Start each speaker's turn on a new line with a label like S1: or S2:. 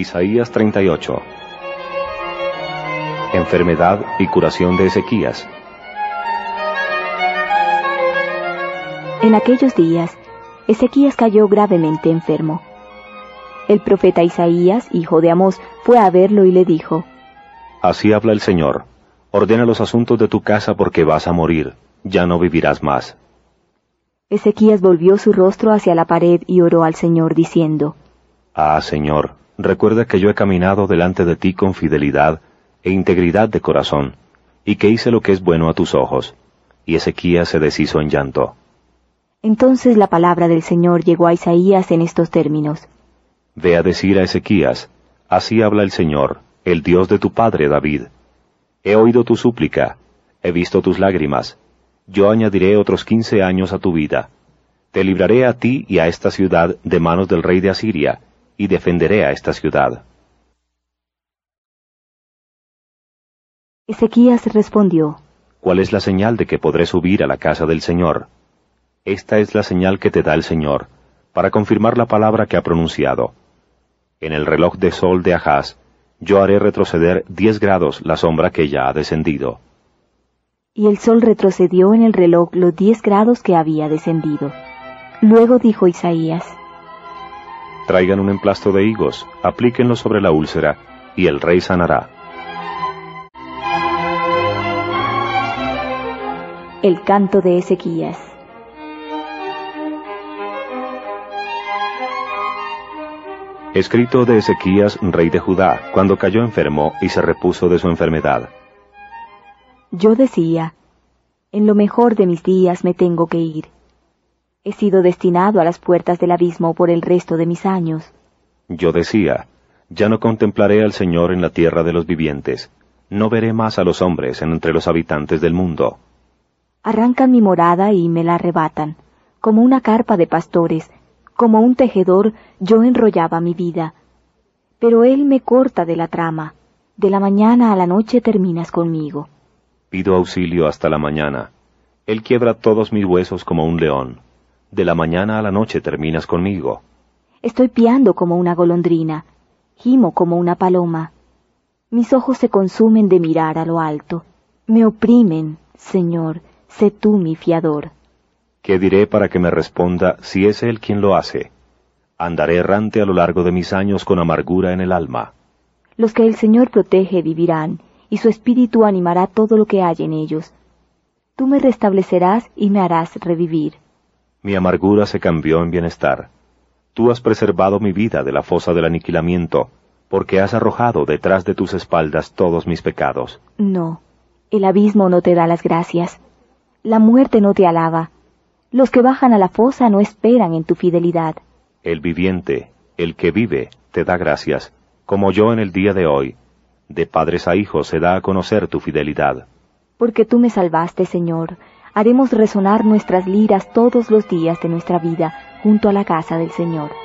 S1: Isaías 38. Enfermedad y curación de Ezequías.
S2: En aquellos días, Ezequías cayó gravemente enfermo. El profeta Isaías, hijo de Amós, fue a verlo y le dijo:
S1: Así habla el Señor: ordena los asuntos de tu casa porque vas a morir, ya no vivirás más.
S2: Ezequías volvió su rostro hacia la pared y oró al Señor diciendo:
S1: Ah, Señor, recuerda que yo he caminado delante de ti con fidelidad e integridad de corazón, y que hice lo que es bueno a tus ojos. Y Ezequías se deshizo en llanto.
S2: Entonces la palabra del Señor llegó a Isaías en estos términos:
S1: Ve a decir a Ezequías: así habla el Señor, el Dios de tu padre David. He oído tu súplica, he visto tus lágrimas. Yo añadiré otros 15 años a tu vida. Te libraré a ti y a esta ciudad de manos del rey de Asiria, y defenderé a esta ciudad.
S2: Ezequías respondió:
S1: ¿Cuál es la señal de que podré subir a la casa del Señor? Esta es la señal que te da el Señor, para confirmar la palabra que ha pronunciado. En el reloj de sol de Ahaz, yo haré retroceder 10 grados la sombra que ya ha descendido.
S2: Y el sol retrocedió en el reloj los 10 grados que había descendido. Luego dijo Isaías:
S1: Traigan un emplasto de higos, aplíquenlo sobre la úlcera, y el rey sanará.
S2: El canto de Ezequías.
S1: Escrito de Ezequías, rey de Judá, cuando cayó enfermo y se repuso de su enfermedad.
S2: Yo decía: en lo mejor de mis días me tengo que ir. He sido destinado a las puertas del abismo por el resto de mis años.
S1: Yo decía: ya no contemplaré al Señor en la tierra de los vivientes, no veré más a los hombres entre los habitantes del mundo.
S2: Arrancan mi morada y me la arrebatan, como una carpa de pastores, como un tejedor yo enrollaba mi vida. Pero él me corta de la trama, de la mañana a la noche terminas conmigo.
S1: Pido auxilio hasta la mañana. Él quiebra todos mis huesos como un león. De la mañana a la noche terminas conmigo.
S2: Estoy piando como una golondrina, gimo como una paloma. Mis ojos se consumen de mirar a lo alto. Me oprimen, Señor, sé tú mi fiador.
S1: ¿Qué diré para que me responda si es Él quien lo hace? Andaré errante a lo largo de mis años con amargura en el alma.
S2: Los que el Señor protege vivirán, y su espíritu animará todo lo que hay en ellos. Tú me restablecerás y me harás revivir.
S1: Mi amargura se cambió en bienestar. Tú has preservado mi vida de la fosa del aniquilamiento, porque has arrojado detrás de tus espaldas todos mis pecados.
S2: No, el abismo no te da las gracias. La muerte no te alaba. Los que bajan a la fosa no esperan en tu fidelidad.
S1: El viviente, el que vive, te da gracias, como yo en el día de hoy. De padres a hijos se da a conocer tu fidelidad.
S2: Porque tú me salvaste, Señor, haremos resonar nuestras liras todos los días de nuestra vida junto a la casa del Señor.